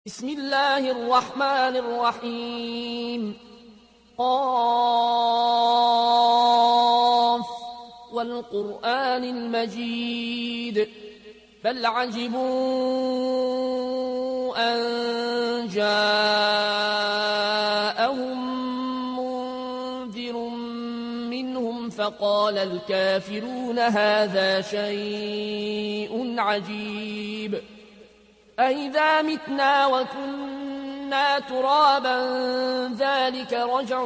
بسم الله الرحمن الرحيم قاف والقرآن المجيد بل عجبوا أن جاءهم منذر منهم فقال الكافرون هذا شيء عجيب أئذا متنا وكنا ترابا ذلك رجع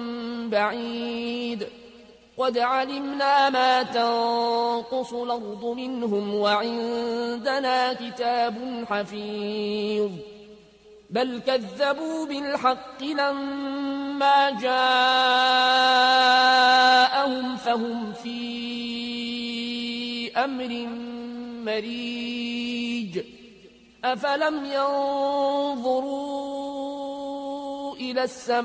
بعيد قد علمنا ما تنقص الأرض منهم وعندنا كتاب حفيظ بل كذبوا بالحق لما جاءهم فهم في أمر مريج أفلم ينظروا إلى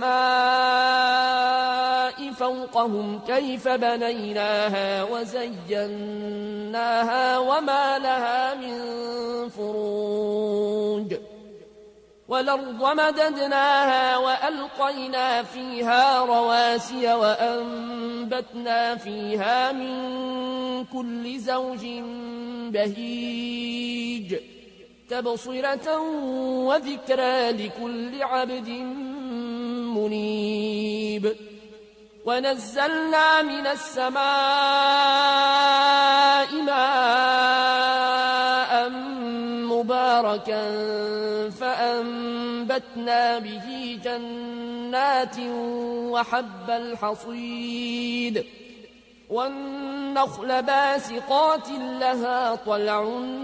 السماء فوقهم كيف بنيناها وزيناها وما لها من فروج والأرض مددناها وألقينا فيها رواسي وأنبتنا فيها من كل زوج بهيج تبصرة وذكرى لكل عبد منيب ونزلنا من السماء ماء مباركا فأنبتنا به جنات وحب الحصيد والنخل باسقات لها طلع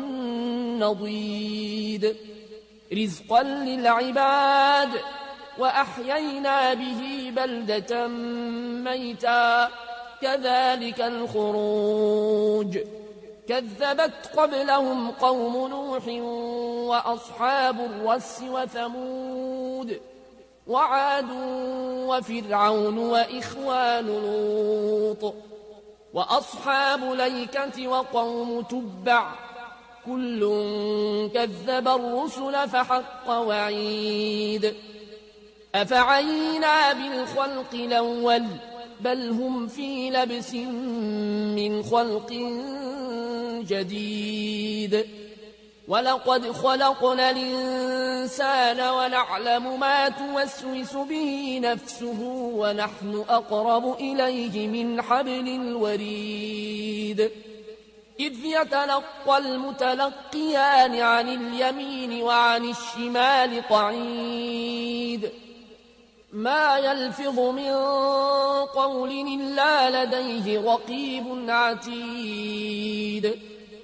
نضيد رزقا للعباد وأحيينا به بلدة ميتا كذلك الخروج كذبت قبلهم قوم نوح وأصحاب الرس وثمود وعاد وفرعون وإخوان لوط وأصحاب الأيكة وقوم تبع كل كذب الرسل فحق وعيد أفعينا بالخلق الأول بل هم في لبس من خلق جديد ولقد خلقنا الإنسان ونعلم ما توسوس به نفسه ونحن أقرب إليه من حبل الوريد إذ يتلقى المتلقيان عن اليمين وعن الشمال قعيد ما يلفظ من قول إلا لديه رقيب عتيد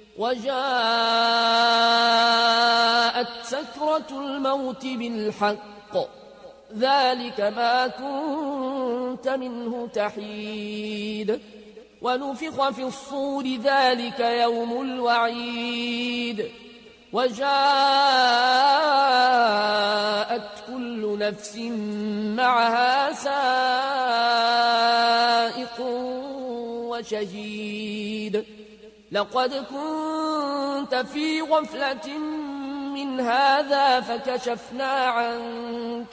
وجاءت سكرة الموت بالحق ذلك ما كنت منه تحيد ونفخ في الصور ذلك يوم الوعيد وجاءت كل نفس معها سائق وشهيد لقد كنت في غفلة من هذا فكشفنا عنك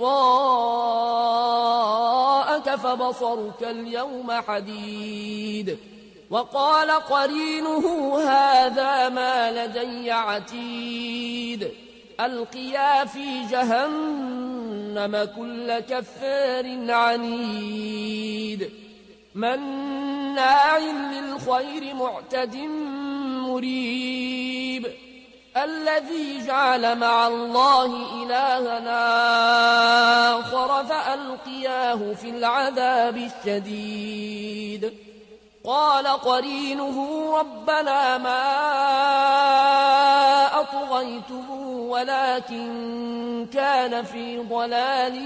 غطاءك فبصرك اليوم حديد وقال قرينه هذا ما لدي عتيد ألقيا في جهنم كل كفار عنيد مناع للخير معتد مريب الذي جعل مع الله إلهنا آخر فألقياه في العذاب الشديد قال قرينه ربنا ما أطغيته ولكن كان في ضلال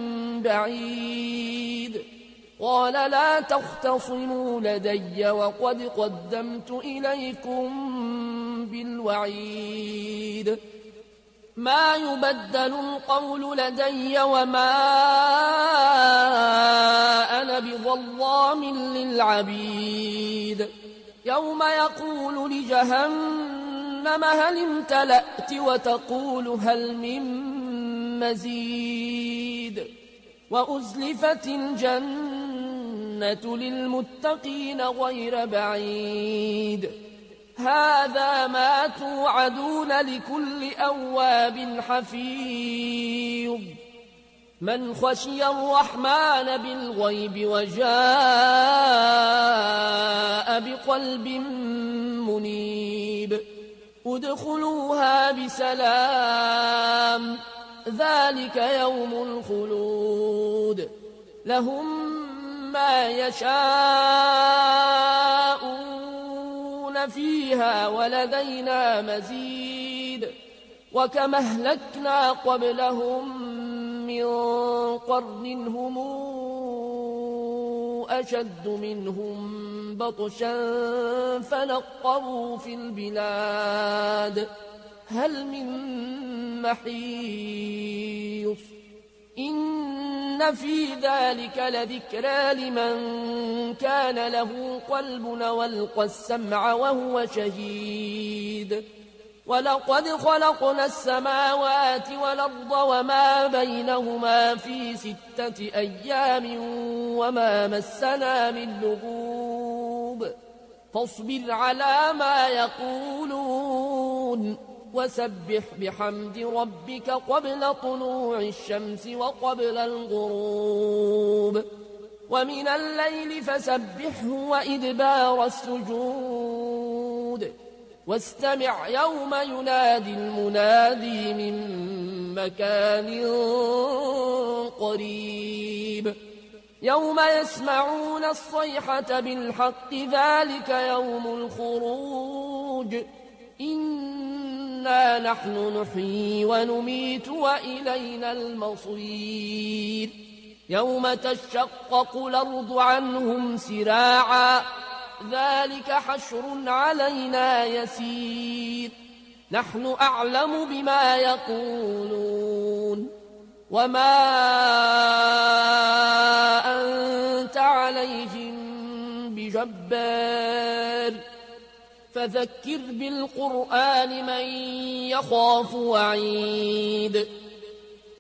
بعيد قال لا تختصموا لدي وقد قدمت إليكم بالوعيد ما يبدل القول لدي وما أنا بظلام للعبيد يوم يقول لجهنم جهنم هل امتلأت وتقول هل من مزيد وأزلفت الجنة للمتقين غير بعيد هذا ما توعدون لكل أواب حفيظ من خشي الرحمن بالغيب وجاء بقلب منيب ادخلوها بسلام ذلك يوم الخلود لهم ما يشاءون فيها ولدينا مزيد وكما أهلكنا قبلهم من قرن هم أشد منهم بطشا فنقروا في البلاد هل من محيص إن في ذلك لذكرى لمن كان له قلب والقى السمع وهو شهيد ولقد خلقنا السماوات والأرض وما بينهما في 6 أيام وما مسنا من لغوب فاصبر على ما يقولون وسبح بحمد ربك قبل طلوع الشمس وقبل الغروب ومن الليل فسبحه وإدبار السجود واستمع يوم ينادي المنادي من مكان قريب يوم يسمعون الصيحة بالحق ذلك يوم الخروج إنا نحن نحيي ونميت وإلينا المصير يوم تشقق الأرض عنهم سراعا ذلك حشر علينا يسير نحن أعلم بما يقولون وما أنت عليهم بجبار فذكر بالقرآن من يخاف وعيد